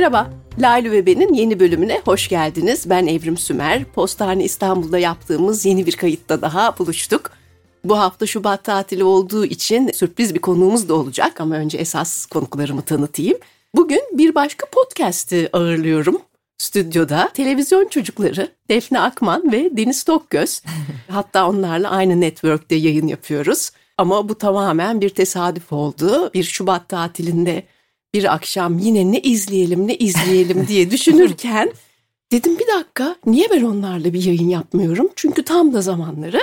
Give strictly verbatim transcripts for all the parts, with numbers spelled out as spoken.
Merhaba, Lale ve Ben'in yeni bölümüne hoş geldiniz. Ben Evrim Sümer. Postane İstanbul'da yaptığımız yeni bir kayıtta daha buluştuk. Bu hafta Şubat tatili olduğu için sürpriz bir konuğumuz da olacak ama önce esas konuklarımı tanıtayım. Bugün bir başka podcast'ı ağırlıyorum. Stüdyoda televizyon çocukları Defne Akman ve Deniz Tokgöz. Hatta onlarla aynı network'te yayın yapıyoruz. Ama bu tamamen bir tesadüf oldu. Bir Şubat tatilinde bir akşam yine ne izleyelim ne izleyelim diye düşünürken dedim bir dakika niye ben onlarla bir yayın yapmıyorum? Çünkü tam da zamanları.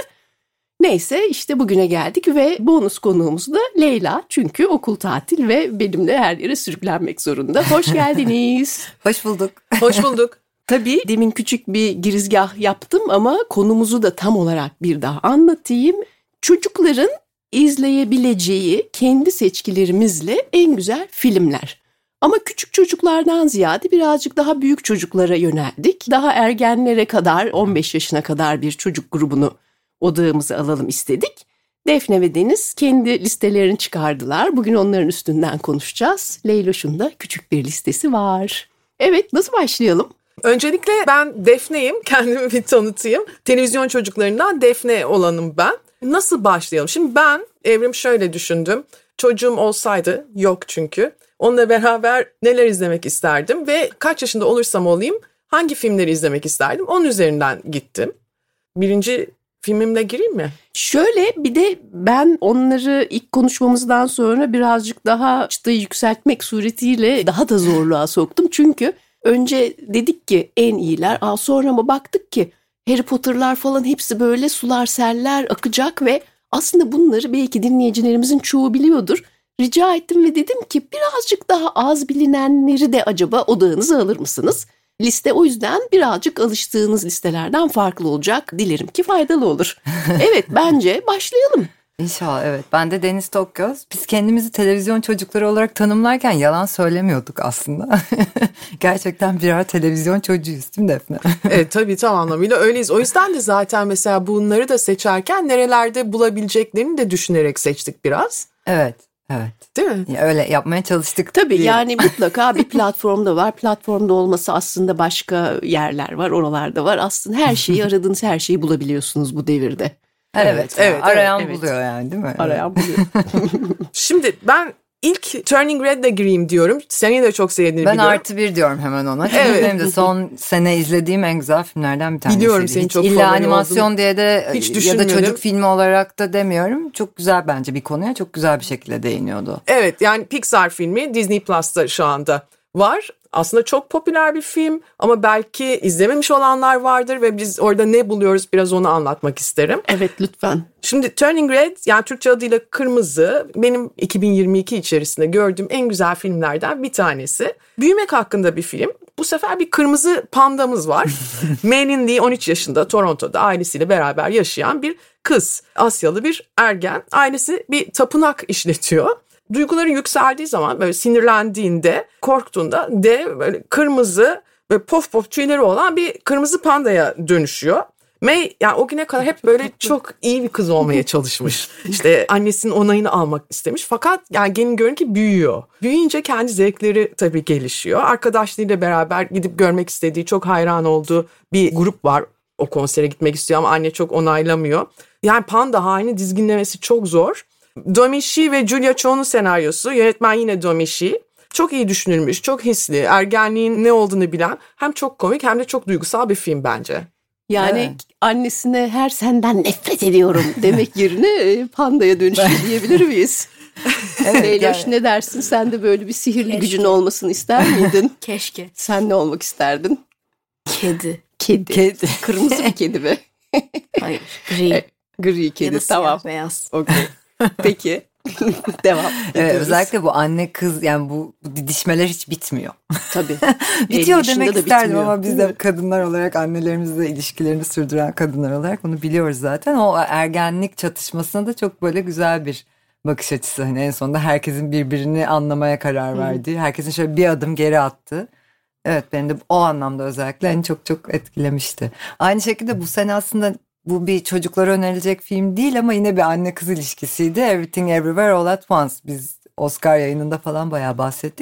Neyse işte bugüne geldik ve bonus konuğumuz da Leyla. Çünkü okul tatil ve benimle her yere sürüklenmek zorunda. Hoş geldiniz. Hoş bulduk. Hoş bulduk. Tabii demin küçük bir girizgah yaptım ama konumuzu da tam olarak bir daha anlatayım. Çocukların izleyebileceği kendi seçkilerimizle en güzel filmler. Ama küçük çocuklardan ziyade birazcık daha büyük çocuklara yöneldik. Daha ergenlere kadar, on beş yaşına kadar bir çocuk grubunu odağımıza alalım istedik. Defne ve Deniz kendi listelerini çıkardılar. Bugün onların üstünden konuşacağız. Leyloş'un da küçük bir listesi var. Evet, nasıl başlayalım? Öncelikle ben Defne'yim. Kendimi bir tanıtayım. Televizyon çocuklarından Defne olanım ben. Nasıl başlayalım? Şimdi ben Evrim şöyle düşündüm. Çocuğum olsaydı, yok çünkü. Onunla beraber neler izlemek isterdim ve kaç yaşında olursam olayım hangi filmleri izlemek isterdim? Onun üzerinden gittim. Birinci filmimle gireyim mi? Şöyle bir de ben onları ilk konuşmamızdan sonra birazcık daha çıtayı yükseltmek suretiyle daha da zorluğa soktum. Çünkü önce dedik ki en iyiler, Aa, sonra mı baktık ki Harry Potter'lar falan hepsi böyle sular seller akacak ve aslında bunları belki dinleyicilerimizin çoğu biliyordur. Rica ettim ve dedim ki birazcık daha az bilinenleri de acaba odağınıza alır mısınız? Liste o yüzden birazcık alıştığınız listelerden farklı olacak. Dilerim ki faydalı olur. Evet, bence başlayalım. İnşallah, evet. Ben de Deniz Tokgöz. Biz kendimizi televizyon çocukları olarak tanımlarken yalan söylemiyorduk aslında. Gerçekten birer televizyon çocuğuyuz değil mi Defne? Evet, tabii tam anlamıyla öyleyiz. O yüzden de zaten mesela bunları da seçerken nerelerde bulabileceklerini de düşünerek seçtik biraz. Evet. Evet. Değil mi? Ya öyle yapmaya çalıştık. Tabii diye. yani mutlaka bir platformda var. Platformda olması aslında başka yerler var, oralarda var. Aslında her şeyi aradığınız her şeyi bulabiliyorsunuz bu devirde. Evet, Evet, evet, evet, arayan evet. buluyor yani değil mi? Arayan buluyor. Şimdi ben ilk Turning Red'le gireyim diyorum. Seni de çok sevdiğini ben biliyorum. artı bir diyorum hemen ona. Çünkü Evet. benim de son sene izlediğim en güzel filmlerden bir tanesiydi. Biliyorum senin Hiç çok illa favori animasyon olduğunu. diye de Hiç ya da düşünmüyorum. çocuk filmi olarak da demiyorum. Çok güzel bence bir konuya çok güzel bir şekilde değiniyordu. Evet, yani Pixar filmi Disney Plus'ta şu anda var. Aslında çok popüler bir film ama belki izlememiş olanlar vardır ve biz orada ne buluyoruz biraz onu anlatmak isterim. Evet, lütfen. Şimdi Turning Red, yani Türkçe adıyla Kırmızı, benim iki bin yirmi iki içerisinde gördüğüm en güzel filmlerden bir tanesi. Büyümek hakkında bir film. Bu sefer bir kırmızı pandamız var. Meilin Lee on üç yaşında Toronto'da ailesiyle beraber yaşayan bir kız. Asyalı bir ergen. Ailesi bir tapınak işletiyor. Duyguları yükseldiği zaman, böyle sinirlendiğinde, korktuğunda dev, böyle kırmızı, böyle pof pof tüyleri olan bir kırmızı pandaya dönüşüyor. May yani o güne kadar hep böyle çok iyi bir kız olmaya çalışmış. İşte annesinin onayını almak istemiş. Fakat yani gelin görün ki büyüyor. Büyüyünce kendi zevkleri tabii gelişiyor. Arkadaşlarıyla beraber gidip görmek istediği, çok hayran olduğu bir grup var. O konsere gitmek istiyor ama anne çok onaylamıyor. Yani panda halini dizginlemesi çok zor. Domichi ve Julia Cho'nun senaryosu, yönetmen yine Domichi. Çok iyi düşünülmüş, çok hisli, ergenliğin ne olduğunu bilen, hem çok komik hem de çok duygusal bir film bence. Yani Evet. annesine her senden nefret ediyorum demek yerine pandaya dönüşüyor diyebilir miyiz? Evet, Leyloş, yani. ne dersin? Sen de böyle bir sihirli Keşke. gücün olmasını ister miydin? Keşke. Sen ne olmak isterdin? Kedi. Kedi. Kedi. Kırmızı bir kedi mi? Hayır. Gri. Gri Ya kedi, da tamam. siyah beyaz. Okey. Peki. Devam Evet, ediyoruz. özellikle bu anne kız, yani bu, bu didişmeler hiç bitmiyor. Tabii. Bitiyor elli yaşında demek da isterdim bitmiyor. ama biz de kadınlar olarak, annelerimizle ilişkilerini sürdüren kadınlar olarak bunu biliyoruz zaten. O ergenlik çatışmasına da çok böyle güzel bir bakış açısı. Hani en sonunda herkesin birbirini anlamaya karar verdiği, herkesin şöyle bir adım geri attığı. Evet, beni de o anlamda özellikle en çok çok etkilemişti. Aynı şekilde bu sene aslında bu bir çocuklara önerilecek film değil ama yine bir anne kız ilişkisiydi. Everything Everywhere All at Once. Biz Oscar yayınında falan bayağı bahsettik.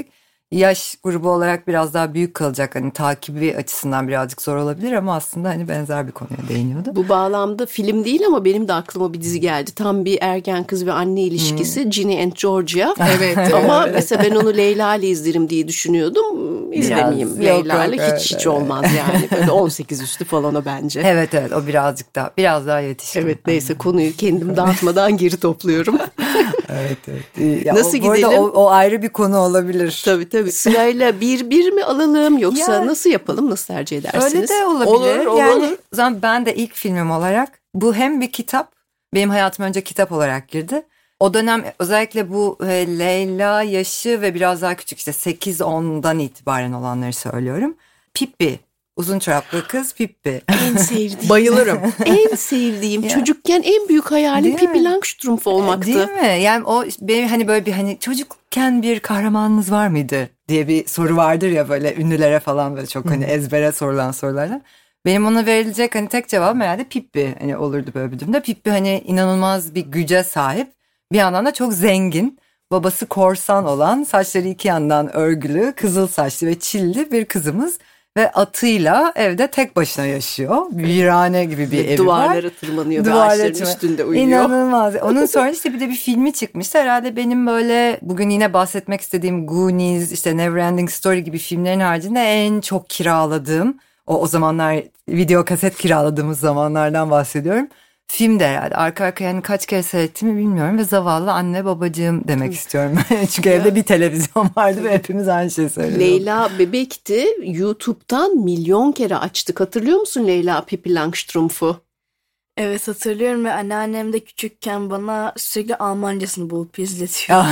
yaş grubu olarak biraz daha büyük kalacak. Hani takibi açısından birazcık zor olabilir ama aslında hani benzer bir konuya değiniyordu. Bu bağlamda film değil ama benim de aklıma bir dizi geldi. Tam bir ergen kız ve anne ilişkisi. Hmm. Ginny and Georgia. Evet. Ama mesela ben onu Leyla ile izlerim diye düşünüyordum. İzlemeyeyim. Leyla ile hiç hiç olmaz yani. Böyle on sekiz üstü falan o bence. Evet evet, o birazcık daha biraz daha yetişkin. Evet, neyse konuyu kendim dağıtmadan geri topluyorum. Evet evet. Ya nasıl o, gidelim? O, o ayrı bir konu olabilir. Tabii tabii. Sırayla bir bir mi alalım yoksa ya, nasıl yapalım? Nasıl tercih edersiniz? Öyle de olabilir. Olur, olur. Yani o zaman ben de ilk filmim olarak, bu hem bir kitap, benim hayatıma önce kitap olarak girdi. O dönem özellikle bu e, Leyla yaşı ve biraz daha küçük, işte sekiz ondan itibaren olanları söylüyorum. Pippi. Uzun çoraplı kız Pippi. En sevdiğim. Bayılırım. En sevdiğim. Çocukken en büyük hayalim Pippi Langstrumpf olmaktı. Değil mi? Yani o benim hani böyle bir, hani çocukken bir kahramanınız var mıydı diye bir soru vardır ya, böyle ünlülere falan böyle çok hani ezbere sorulan sorulardan. Benim ona verilecek hani tek cevabım herhalde Pippi hani olurdu böyle bir durumda. Pippi hani inanılmaz bir güce sahip. Bir yandan da çok zengin. Babası korsan olan, saçları iki yandan örgülü, kızıl saçlı ve çilli bir kızımız. Ve atıyla evde tek başına yaşıyor. Virane gibi bir evi Duvarlara var. Duvarlara tırmanıyor ve ağaçların üstünde uyuyor. İnanılmaz. Onun sonra işte bir de bir filmi çıkmıştı. Herhalde benim böyle bugün yine bahsetmek istediğim Goonies, işte Neverending Story gibi filmlerin haricinde en çok kiraladığım, o o zamanlar video kaset kiraladığımız zamanlardan bahsediyorum. Film de herhalde arka arkaya yani kaç kere seyrettiğimi bilmiyorum ve zavallı anne babacığım demek istiyorum. Çünkü ya, evde bir televizyon vardı ve hepimiz aynı şeyi söylüyoruz. Leyla bebekti. YouTube'dan milyon kere açtık. Hatırlıyor musun Leyla Pippi Langstrumpf'u? Evet hatırlıyorum ve anneannem de küçükken bana sürekli Almancasını bulup izletiyor.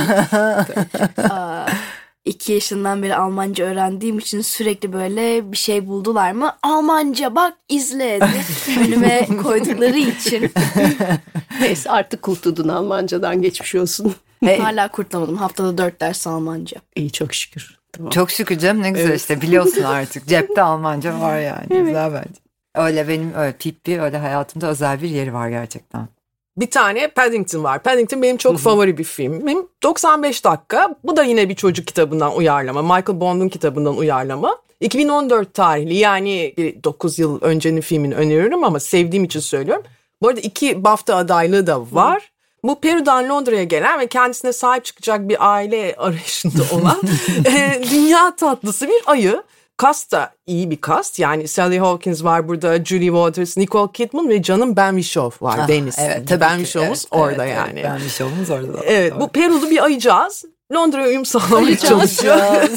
Aa, iki yaşından beri Almanca öğrendiğim için sürekli böyle bir şey buldular mı? Almanca bak izle diye önüme koydukları için. Neyse artık kurtuldun Almancadan, geçmiş olsun. Hey. Hala kurtulamadım. Haftada dört ders Almanca. İyi, çok şükür. Tamam. Çok şükür canım, ne güzel evet. işte biliyorsun artık. Cepte Almanca var yani. Evet. Güzel bence. Öyle benim öyle Pippi öyle hayatımda özel bir yeri var gerçekten. Bir tane Paddington var. Paddington benim çok favori bir filmim. doksan beş dakika. Bu da yine bir çocuk kitabından uyarlama. Michael Bond'un kitabından uyarlama. iki bin on dört tarihli, yani dokuz yıl öncenin filmini öneriyorum ama sevdiğim için söylüyorum. Bu arada iki BAFTA adaylığı da var. Hı. Bu Peru'dan Londra'ya gelen ve kendisine sahip çıkacak bir aile arayışında olan e, dünya tatlısı bir ayı. Cast da iyi bir cast. Yani Sally Hawkins var burada, Julie Waters, Nicole Kidman ve canım Ben Whishaw var. Ah, Deniz. Evet, tabii Ben Wishaw'umuz evet, orada evet, yani. Evet, Ben Wishaw'umuz orada. Da. Evet, bu Perulu bir ayıcağız. Londra'ya uyum sağlamaya çalışıyor.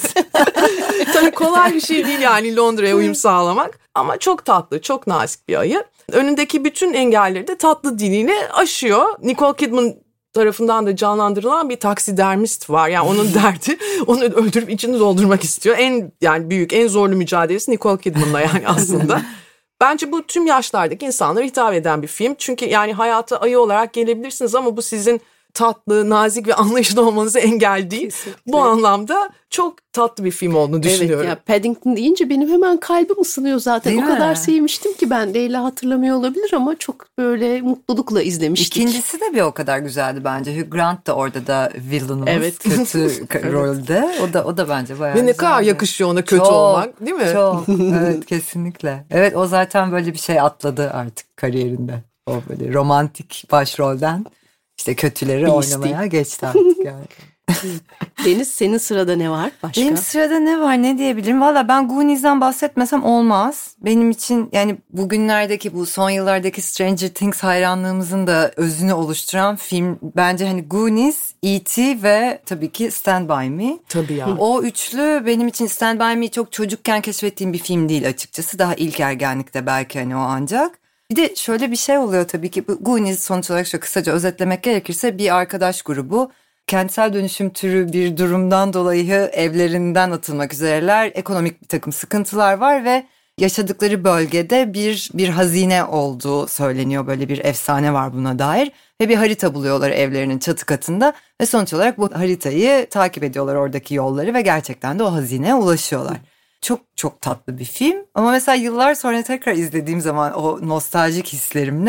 Tabii kolay bir şey değil yani Londra'ya uyum sağlamak. Ama çok tatlı, çok nazik bir ayı. Önündeki bütün engelleri de tatlı diliyle aşıyor. Nicole Kidman tarafından da canlandırılan bir taksidermist var. Yani onun derdi onu öldürüp içini doldurmak istiyor. En yani büyük, en zorlu mücadelesi Nicole Kidman'la yani aslında. Bence bu tüm yaşlardaki insanlara hitap eden bir film. Çünkü yani hayata ayı olarak gelebilirsiniz ama bu sizin tatlı, nazik ve anlayışlı olmanızı engel değil. Kesinlikle. Bu anlamda çok tatlı bir film olduğunu düşünüyorum. Evet ya, Paddington deyince benim hemen kalbim ısınıyor zaten. Değil o mi? Kadar sevmiştim ki ben. Leyla hatırlamıyor olabilir ama çok böyle mutlulukla izlemiştik. İkincisi de bir o kadar güzeldi bence. Hugh Grant da orada da villainımız. Evet. Kötü rolde. O da o da bence bayağı ve ne güzeldi. kadar yakışıyor ona kötü çok, olmak, değil mi? Çok. Evet, kesinlikle. Evet, o zaten böyle bir şey atladı artık kariyerinde. O böyle romantik başrolden İşte kötüleri Beastie. Oynamaya geçti artık yani. Deniz, senin sırada ne var başka? Benim sırada ne var, ne diyebilirim? Valla ben Goonies'den bahsetmesem olmaz. Benim için yani bugünlerdeki, bu son yıllardaki Stranger Things hayranlığımızın da özünü oluşturan film bence hani Goonies, E T ve tabii ki Stand By Me. Tabii ya. O üçlü benim için, Stand By Me çok çocukken keşfettiğim bir film değil açıkçası. Daha ilk ergenlikte belki hani o ancak. Bir de şöyle bir şey oluyor tabii ki. Goonies sonuç olarak şu, kısaca özetlemek gerekirse, bir arkadaş grubu kentsel dönüşüm türü bir durumdan dolayı evlerinden atılmak üzereler. Ekonomik bir takım sıkıntılar var ve yaşadıkları bölgede bir bir hazine olduğu söyleniyor. Böyle bir efsane var buna dair ve bir harita buluyorlar evlerinin çatı katında ve sonuç olarak bu haritayı takip ediyorlar, oradaki yolları, ve gerçekten de o hazineye ulaşıyorlar. Çok çok tatlı bir film ama mesela yıllar sonra tekrar izlediğim zaman o nostaljik hislerimle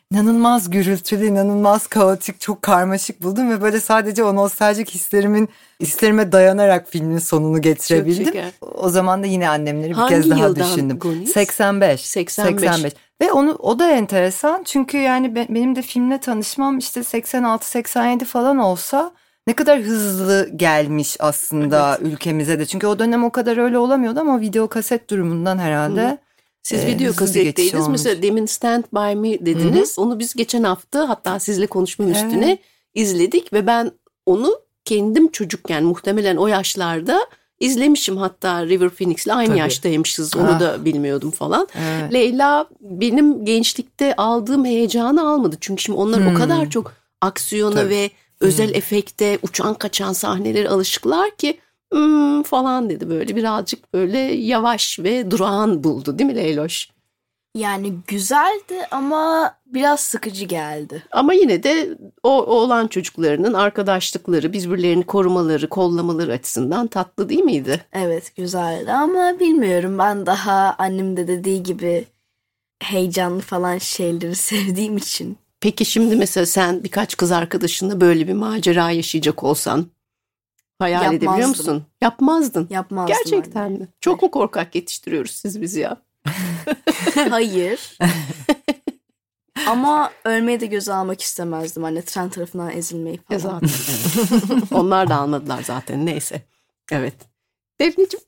inanılmaz gürültülü, inanılmaz kaotik, çok karmaşık buldum ve böyle sadece o nostaljik hislerimin hislerime dayanarak filmin sonunu getirebildim. O zaman da yine annemleri bir Hangi kez daha yıldan düşündüm. Goonies? seksen beş. seksen beş. seksen beş. Ve onu o da enteresan çünkü yani be, benim de filmle tanışmam işte seksen altı seksen yedi falan olsa ne kadar hızlı gelmiş aslında evet. ülkemize de. Çünkü o dönem o kadar öyle olamıyordu ama video kaset durumundan herhalde. Hı. Siz e, video kasetteydiniz. Mesela demin Stand By Me dediniz. Hı-hı. Onu biz geçen hafta hatta sizle konuşma üstüne evet. izledik ve ben onu kendim çocukken muhtemelen o yaşlarda izlemişim. Hatta River Phoenix'le aynı Tabii. yaştaymışız. Onu ah. da bilmiyordum falan. Evet. Leyla benim gençlikte aldığım heyecanı almadı. Çünkü şimdi onlar hmm. o kadar çok aksiyona Tabii. ve özel hmm. efekte uçan kaçan sahneleri alışıklar ki Hmm, falan dedi böyle birazcık böyle yavaş ve durağan buldu değil mi Leyloş? Yani güzeldi ama biraz sıkıcı geldi. Ama yine de o oğlan çocuklarının arkadaşlıkları, birbirlerini korumaları, kollamaları açısından tatlı değil miydi? Evet güzeldi ama bilmiyorum ben daha annem de dediği gibi heyecanlı falan şeyleri sevdiğim için. Peki şimdi mesela sen birkaç kız arkadaşınla böyle bir macera yaşayacak olsan hayal Yapmazdım. edebiliyor musun? Yapmazdın. Yapmazdım. Gerçekten anne. mi? Çok mu korkak yetiştiriyoruz siz bizi ya? Hayır. Ama ölmeyi de göze almak istemezdim anne. Tren tarafından ezilmeyi falan. Zaten. Onlar da almadılar zaten. Neyse. Evet. Defneciğim.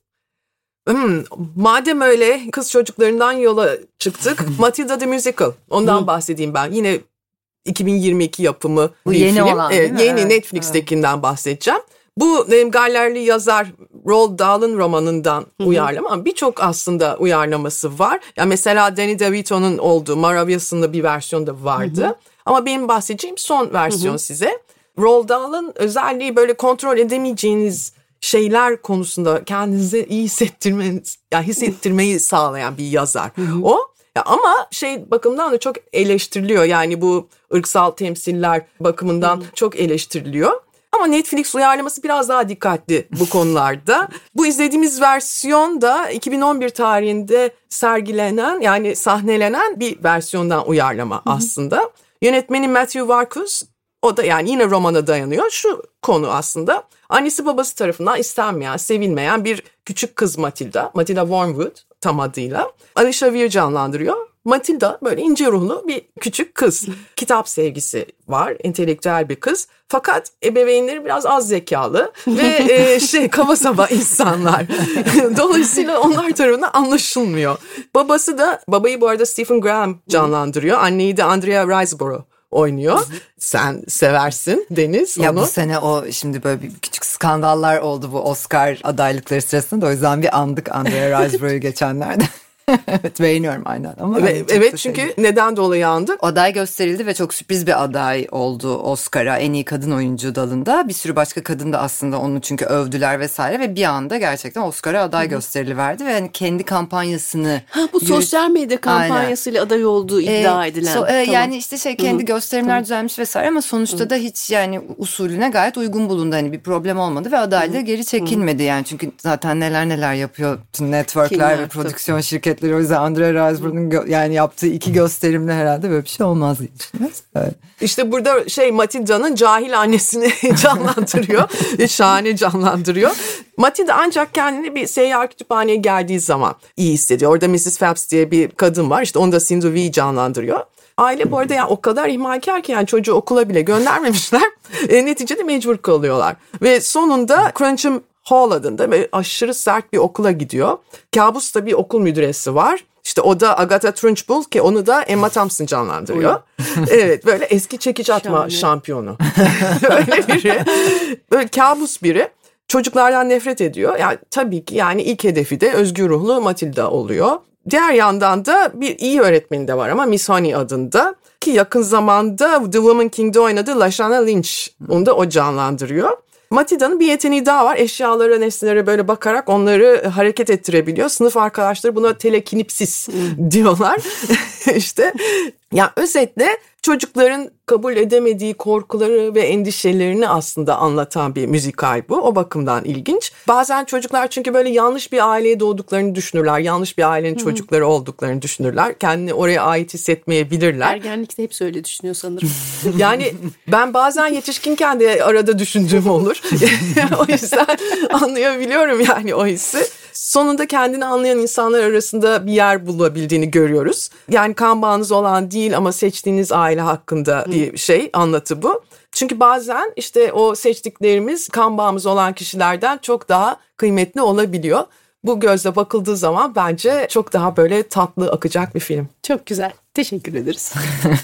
Hmm, madem öyle kız çocuklarından yola çıktık. Matilda the Musical. Ondan bahsedeyim ben. Yine iki bin yirmi iki yapımı Bu bir yeni film. olan değil mi? Yeni Evet. Netflix'tekinden evet. bahsedeceğim. Bu Gallerli yazar Roald Dahl'ın romanından Hı-hı. uyarlama ama birçok aslında uyarlaması var. Yani mesela Danny DeVito'nun olduğu Maravillous'ın bir versiyonu da vardı. Hı-hı. Ama benim bahsedeceğim son versiyon Hı-hı. size. Roald Dahl'ın özelliği böyle kontrol edemeyeceğiniz şeyler konusunda kendinize iyi hissettirmeniz, yani hissettirmeyi sağlayan bir yazar. Hı-hı. O ya ama şey bakımından da çok eleştiriliyor. Yani bu ırksal temsiller bakımından Hı-hı. çok eleştiriliyor. Ama Netflix uyarlaması biraz daha dikkatli bu konularda. Bu izlediğimiz versiyon da iki bin on bir tarihinde sergilenen yani sahnelenen bir versiyondan uyarlama Hı-hı. aslında. Yönetmeni Matthew Warchus, o da yani yine romana dayanıyor. Şu konu aslında annesi babası tarafından istenmeyen, sevilmeyen bir küçük kız Matilda. Matilda Wormwood tam adıyla. Alicia Weir canlandırıyor. Matilda böyle ince ruhlu bir küçük kız. Kitap sevgisi var, entelektüel bir kız. Fakat ebeveynleri biraz az zekalı ve e, şey kaba saba insanlar. Dolayısıyla onlar tarafından anlaşılmıyor. Babası da, babayı bu arada Stephen Graham canlandırıyor. Anneyi de Andrea Riseborough oynuyor. Sen seversin Deniz onu. Ya bu sene o şimdi böyle bir küçük skandallar oldu bu Oscar adaylıkları sırasında. O yüzden bir andık Andrea Riseborough'u geçenlerde. Evet beğeniyorum aynen. Ama evet, evet çünkü sevdim. Neden dolayı andık? Aday gösterildi ve çok sürpriz bir aday oldu Oscar'a en iyi kadın oyuncu dalında. Bir sürü başka kadın da aslında onu çünkü övdüler vesaire ve bir anda gerçekten Oscar'a aday Hı-hı. gösteriliverdi ve yani kendi kampanyasını... Ha bu yürüt... sosyal medya kampanyasıyla aynen. aday olduğu iddia ee, edilen. So, e, tamam. Yani işte şey kendi Hı-hı. gösterimler Hı-hı. düzenlemiş vesaire ama sonuçta Hı-hı. da hiç yani usulüne gayet uygun bulundu. Hani bir problem olmadı ve adaylığı geri çekilmedi Hı-hı. yani çünkü zaten neler neler yapıyor networkler ve prodüksiyon tabii. şirketleri. O yüzden Andrea Riseborough'un gö- yani yaptığı iki gösterimle herhalde böyle bir şey olmaz diye düşünüyoruz. Evet. İşte burada şey Matilda'nın cahil annesini canlandırıyor. Şahane canlandırıyor. Matilda ancak kendini bir seyyar kütüphaneye geldiği zaman iyi hissediyor. Orada missus Phelps diye bir kadın var. İşte onu da Cindy Wee canlandırıyor. Aile bu arada yani o kadar ihmalkar ki yani çocuğu okula bile göndermemişler. E, neticede mecbur kalıyorlar. Ve sonunda Crunchem Hall adında ve aşırı sert bir okula gidiyor. Kabus'ta bir okul müdüresi var. İşte o da Agatha Trunchbull ki onu da Emma Thompson canlandırıyor. Evet böyle eski çekiç atma Şahane. şampiyonu. Öyle biri. Böyle kabus biri. Çocuklardan nefret ediyor. Yani tabii ki yani ilk hedefi de özgür ruhlu Matilda oluyor. Diğer yandan da bir iyi öğretmeni de var ama Miss Honey adında. Ki yakın zamanda The Woman King'de oynadığı Lashana Lynch. Onu da o canlandırıyor. Matilda'nın bir yeteneği daha var. Eşyalara, nesnelere böyle bakarak onları hareket ettirebiliyor. Sınıf arkadaşları buna telekinipsis diyorlar. İşte ya özetle çocukların kabul edemediği korkuları ve endişelerini aslında anlatan bir müzikal bu. O bakımdan ilginç. Bazen çocuklar çünkü böyle yanlış bir aileye doğduklarını düşünürler. Yanlış bir ailenin hmm. çocukları olduklarını düşünürler. Kendini oraya ait hissetmeyebilirler. Ergenlikte hepsi öyle düşünüyor sanırım. Yani ben bazen yetişkinken de arada düşündüğüm olur. O yüzden anlayabiliyorum yani o hissi. Sonunda kendini anlayan insanlar arasında bir yer bulabildiğini görüyoruz. Yani kan bağınız olan değil ama seçtiğiniz aile hakkında bir şey, anlatı bu. Çünkü bazen işte o seçtiklerimiz kan bağımız olan kişilerden çok daha kıymetli olabiliyor. Bu gözle bakıldığı zaman bence çok daha böyle tatlı akacak bir film. Çok güzel. Teşekkür ederiz.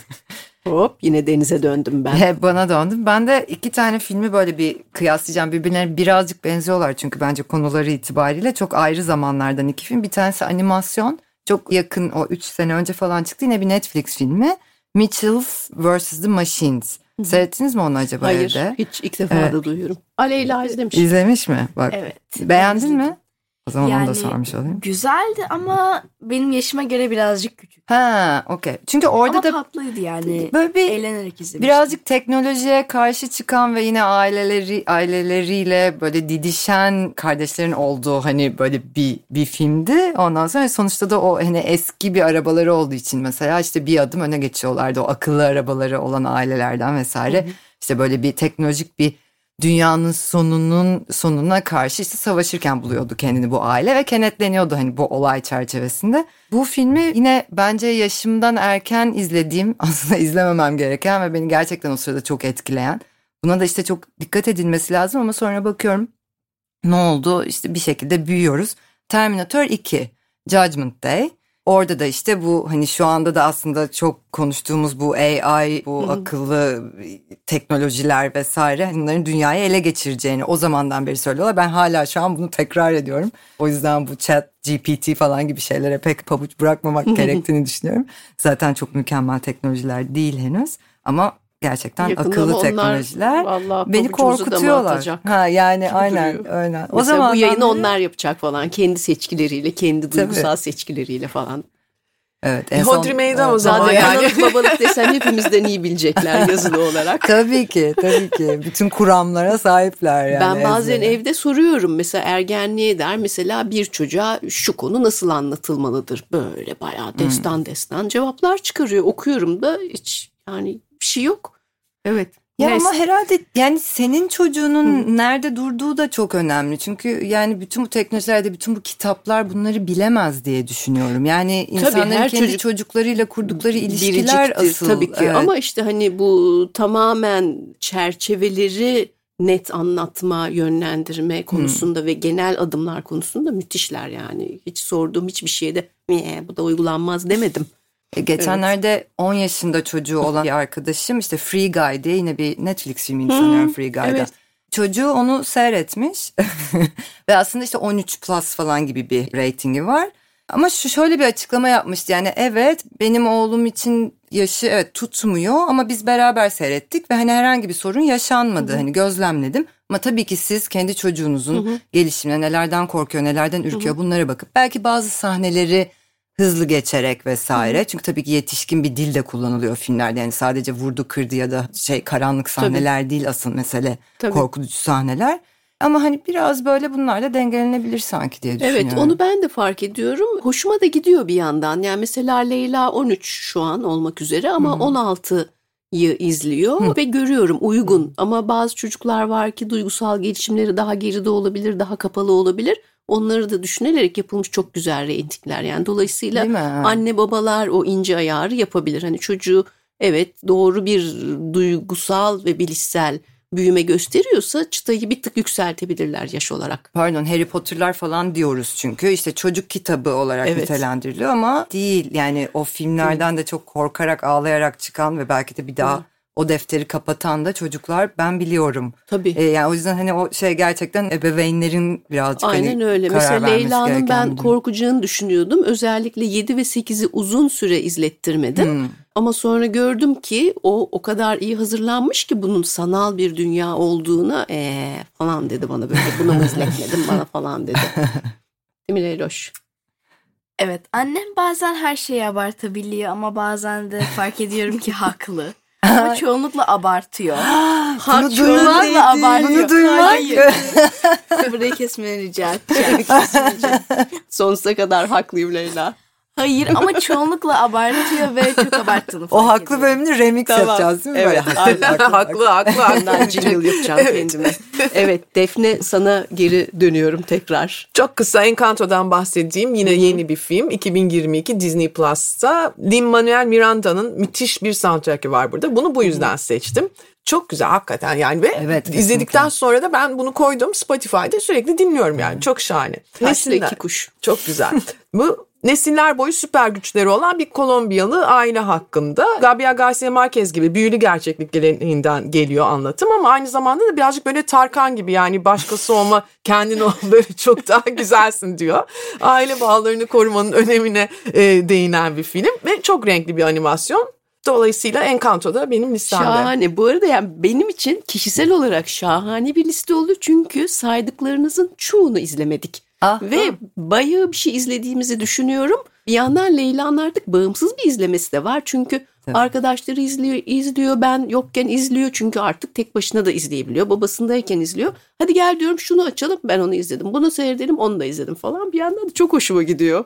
Hop, yine Deniz'e döndüm ben. Hep bana döndüm. Ben de iki tane filmi böyle bir kıyaslayacağım. Birbirlerine birazcık benziyorlar çünkü bence konuları itibariyle çok ayrı zamanlardan iki film. Bir tanesi animasyon. Çok yakın, o üç sene önce falan çıktı. Yine bir Netflix filmi. Mitchells versus. The Machines. Seyrettiniz mi onu acaba Hayır, evde? hiç ilk defa evet. da duyuyorum. Aleyla izlemiş. İzlemiş mi? Bak. Evet. Beğendin mi? O zaman yani, onu da sormuş olayım. Güzeldi ama benim yaşıma göre birazcık küçük. Ha, okey. Çünkü orada ama da tatlıydı yani. Böyle bir eğlenerek izlemiştim. Birazcık teknolojiye karşı çıkan ve yine aileleri aileleriyle böyle didişen kardeşlerin olduğu hani böyle bir bir filmdi. Ondan sonra sonuçta da o hani eski bir arabaları olduğu için mesela işte bir adım öne geçiyorlardı o akıllı arabaları olan ailelerden vesaire. Hı hı. İşte böyle bir teknolojik bir dünyanın sonunun sonuna karşı işte savaşırken buluyordu kendini bu aile ve kenetleniyordu hani bu olay çerçevesinde. Bu filmi yine bence yaşımdan erken izlediğim, aslında izlememem gereken ve beni gerçekten o sırada çok etkileyen. Buna da işte çok dikkat edilmesi lazım ama sonra bakıyorum ne oldu, işte bir şekilde büyüyoruz. Terminator iki, Judgment Day. Orada da işte bu hani şu anda da aslında çok konuştuğumuz bu A I, bu Hı-hı. akıllı teknolojiler vesaire bunların dünyayı ele geçireceğini o zamandan beri söylüyorlar. Ben hala şu an bunu tekrar ediyorum. O yüzden bu Chat G P T falan gibi şeylere pek pabuç bırakmamak gerektiğini düşünüyorum. Zaten çok mükemmel teknolojiler değil henüz ama gerçekten yakında akıllı teknolojiler beni korkutuyorlar. Ha yani Gibi aynen duruyor. aynen. O zaman bu yayını beri... onlar yapacak falan, kendi seçkileriyle, kendi duygusal Tabii. seçkileriyle falan. Evet. En Hodri son, meydan evet, o zaman yani. Analık babalık desen hepimizden iyi bilecekler yazılı olarak. Tabii ki, tabii ki. Bütün kuramlara sahipler yani. Ben bazen ezbere. Evde soruyorum mesela ergenliğe der mesela bir çocuğa şu konu nasıl anlatılmalıdır? Böyle bayağı destan hmm. destan cevaplar çıkarıyor. Okuyorum da hiç yani bir şey yok. Evet. Ya Neyse. Ama herhalde yani senin çocuğunun Hı. nerede durduğu da çok önemli. Çünkü yani bütün bu teknolojilerde bütün bu kitaplar bunları bilemez diye düşünüyorum. Yani insanların tabii, kendi çocuk çocuklarıyla kurdukları ilişkiler asıl. Tabii ki evet. Ama işte hani bu tamamen çerçeveleri net anlatma, yönlendirme konusunda Hı. ve genel adımlar konusunda müthişler yani. Hiç sorduğum hiçbir şeyde bu da uygulanmaz demedim. Geçenlerde evet. on yaşında çocuğu olan bir arkadaşım işte Free Guy diye yine bir Netflix filmiydi hmm, sanıyorum Free Guy'da. Evet. Çocuğu onu seyretmiş ve aslında işte on üç plus falan gibi bir ratingi var. Ama şu şöyle bir açıklama yapmıştı yani evet benim oğlum için yaşı evet tutmuyor ama biz beraber seyrettik ve hani herhangi bir sorun yaşanmadı. Hı-hı. Hani gözlemledim ama tabii ki siz kendi çocuğunuzun Hı-hı. gelişimine nelerden korkuyor nelerden ürküyor Hı-hı. bunlara bakıp belki bazı sahneleri hızlı geçerek vesaire. Hı. Çünkü tabii ki yetişkin bir dil de kullanılıyor filmlerde. Yani sadece vurdu kırdı ya da şey karanlık sahneler tabii. değil asıl mesele. Tabii. Korkutucu sahneler. Ama hani biraz böyle bunlarla dengelenebilir sanki diye düşünüyorum. Evet onu ben de fark ediyorum. Hoşuma da gidiyor bir yandan. Yani mesela Leyla on üç şu an olmak üzere ama Hı. on altıyı izliyor Hı. ve görüyorum uygun. Hı. Ama bazı çocuklar var ki duygusal gelişimleri daha geride olabilir, daha kapalı olabilir. Onları da düşünülerek yapılmış çok güzel reytingler yani dolayısıyla anne babalar o ince ayarı yapabilir. Hani çocuğu evet doğru bir duygusal ve bilişsel büyüme gösteriyorsa çıtayı bir tık yükseltebilirler yaş olarak. Pardon Harry Potter'lar falan diyoruz çünkü işte çocuk kitabı olarak evet. nitelendiriliyor ama değil yani o filmlerden de çok korkarak ağlayarak çıkan ve belki de bir daha... Hı. O defteri kapatan da çocuklar ben biliyorum. Tabii. Ee, yani o yüzden hani o şey gerçekten ebeveynlerin birazcık Aynen hani öyle. Mesela Leyla'nın ben korkacağını düşünüyordum. Özellikle yedi ve sekizi uzun süre izlettirmedim. Hmm. Ama sonra gördüm ki o o kadar iyi hazırlanmış ki bunun sanal bir dünya olduğuna ee, falan dedi bana böyle. Bunu mu izletmedin bana falan dedi. Değil mi Leyloş? Evet annem bazen her şeyi abartabiliyor ama bazen de fark ediyorum ki haklı. Ama çoğunlukla abartıyor. Bunu duymak, çoğunlukla abartıyor. bunu duymak. Hayır. Burayı kesmeni rica edeceğim. Sonsuza kadar haklıyım Leyla. Hayır ama çoğunlukla abartıyor ve çok abarttığını fark O haklı ediyorum. bölümünü remix Tamam. yapacağız değil mi? Evet, Böyle aynen. haklı haklı Ondan haklı. jingle yapacağım kendime. Evet Defne, sana geri dönüyorum tekrar. Çok kısa Encanto'dan bahsedeyim. Yine yeni bir film. iki bin yirmi iki Disney Plus'ta Lin-Manuel Miranda'nın müthiş bir soundtrack'i var burada. Bunu bu yüzden seçtim. Çok güzel hakikaten yani ve Evet, kesinlikle. izledikten sonra da ben bunu koydum Spotify'da sürekli dinliyorum yani. Çok şahane. Taşla Nesiller- iki kuş. Çok güzel. Bu nesiller boyu süper güçleri olan bir Kolombiyalı aile hakkında. Gabriel Garcia Marquez gibi büyülü gerçekliklerinden geliyor anlatım ama aynı zamanda da birazcık böyle Tarkan gibi, yani başkası olma, kendin ol, böyle çok daha güzelsin diyor. Aile bağlarını korumanın önemine e, değinen bir film ve çok renkli bir animasyon. Dolayısıyla Encanto da benim listemde. Şahane. Bu arada yani benim için kişisel olarak şahane bir liste oldu. Çünkü saydıklarınızın çoğunu izlemedik. Ah, Ve bayağı bir şey izlediğimizi düşünüyorum. Bir yandan Leyla'nın artık bağımsız bir izlemesi de var. Çünkü Tabii. arkadaşları izliyor, izliyor. Ben yokken izliyor. Çünkü artık tek başına da izleyebiliyor. Babasındayken izliyor. Hadi gel diyorum, şunu açalım. Ben onu izledim. Bunu seyredelim, onu da izledim falan. Bir yandan da çok hoşuma gidiyor.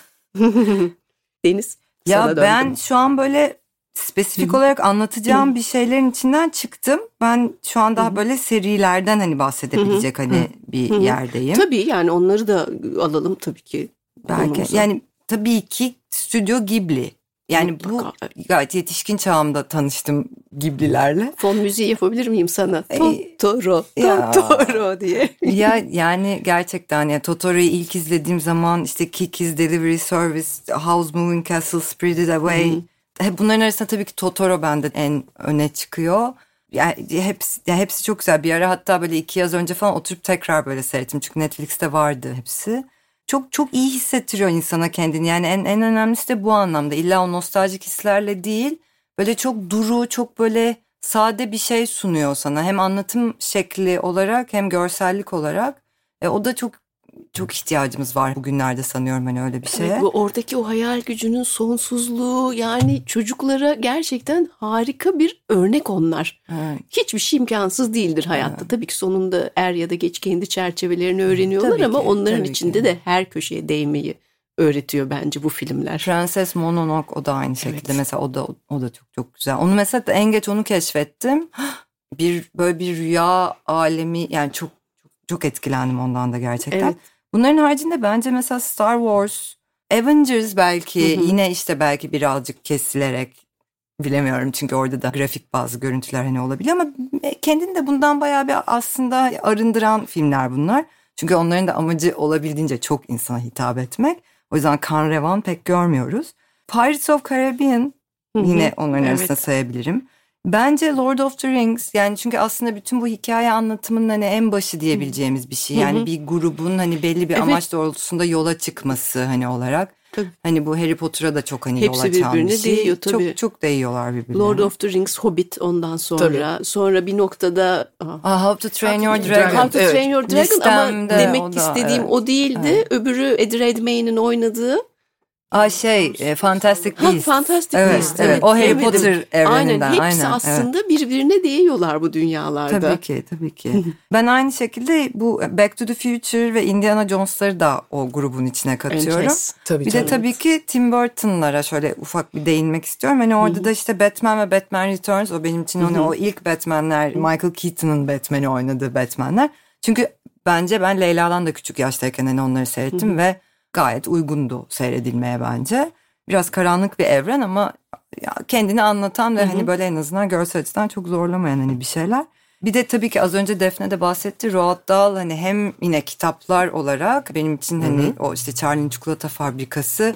Deniz, sana Ya döndüm. ben şu an böyle spesifik olarak anlatacağım bir şeylerin içinden çıktım. Ben şu an daha böyle serilerden hani bahsedebilecek hani bir yerdeyim. Tabii yani onları da alalım tabii ki. Belki konumuza. yani tabii ki Stüdyo Ghibli. Yani Mutlaka, bu gayet yetişkin çağımda tanıştım Ghibli'lerle. Fon müziği yapabilir miyim sana? Ey, Totoro, ya. Totoro diye. Ya yani gerçekten ya Totoro'yu ilk izlediğim zaman işte Kiki's Delivery Service, House Moving Castle, Spirited Away. Hep bunların arasında tabii ki Totoro bende en öne çıkıyor. Yani hepsi, ya hepsi çok güzel. Bir ara hatta böyle iki yaz önce falan oturup tekrar böyle seyrettim. Çünkü Netflix'te vardı hepsi. Çok çok iyi hissettiriyor insana kendini. Yani en, en önemlisi de bu anlamda. İlla o nostaljik hislerle değil. Böyle çok duru, çok böyle sade bir şey sunuyor sana. Hem anlatım şekli olarak hem görsellik olarak. E, o da çok çok ihtiyacımız var bugünlerde sanıyorum hani öyle bir şeye. Evet, bu oradaki o hayal gücünün sonsuzluğu, yani çocuklara gerçekten harika bir örnek onlar. Evet. Hiçbir şey imkansız değildir hayatta. Tabii ki sonunda er ya da geç kendi çerçevelerini öğreniyorlar Tabii ama ki, onların tabii içinde ki. de her köşeye değmeyi öğretiyor bence bu filmler. Prenses Mononoke o da aynı şekilde Evet. mesela o da o da çok çok güzel. Onu mesela en geç onu keşfettim. Bir böyle bir rüya alemi, yani çok çok, çok etkilendim ondan da gerçekten. Evet. Bunların haricinde bence mesela Star Wars, Avengers belki Hı hı. yine işte belki birazcık kesilerek, bilemiyorum çünkü orada da grafik bazı görüntüler hani olabiliyor ama kendini de bundan bayağı bir aslında arındıran filmler bunlar. Çünkü onların da amacı olabildiğince çok insana hitap etmek. O yüzden kan revan pek görmüyoruz. Pirates of Caribbean Hı hı. yine onların Evet. arasında sayabilirim. Bence Lord of the Rings, yani çünkü aslında bütün bu hikaye anlatımının hani en başı diyebileceğimiz bir şey. Yani bir grubun hani belli bir Evet. amaç doğrultusunda yola çıkması hani olarak. Tabii. Hani bu Harry Potter'a da çok hani Hepsi yol açan bir birbirine şey. değiyor tabii. Çok çok değiyorlar birbirine. Lord of the Rings, Hobbit ondan sonra. Sonra bir noktada... Aha. Ah, How to Train Your Dragon. Dragon. How to Evet. Train Your Dragon Listemde ama demek o da, istediğim evet. o değildi. Öbürü Eddie Redmayne'in oynadığı. Aa şey e, Fantastic Ha, Beasts. Fantastic evet, Beasts, evet. evet. O Harry Bilemedim. Potter evreninden. Aynen, hepsi aynen, aslında evet. birbirine değiyorlar bu dünyalarda. Tabii ki, tabii ki. Ben aynı şekilde bu Back to the Future ve Indiana Jones'ları da o grubun içine katıyorum. Enfes. Tabii, Bir de tabii ki Tim Burton'lara şöyle ufak bir değinmek istiyorum. Hani orada da işte Batman ve Batman Returns, o benim için hani o ilk Batman'ler, Michael Keaton'ın Batman'i oynadığı Batman'ler. Çünkü bence ben Leyla'dan da küçük yaştayken hani onları seyrettim ve gayet uygundu seyredilmeye bence. Biraz karanlık bir evren ama ya kendini anlatan ve hani böyle en azından görsel açıdan çok zorlamayan hani bir şeyler. Bir de tabii ki az önce Defne de bahsetti. Roald Dahl hani hem yine kitaplar olarak benim için hani o işte Charlie'nin Çikolata Fabrikası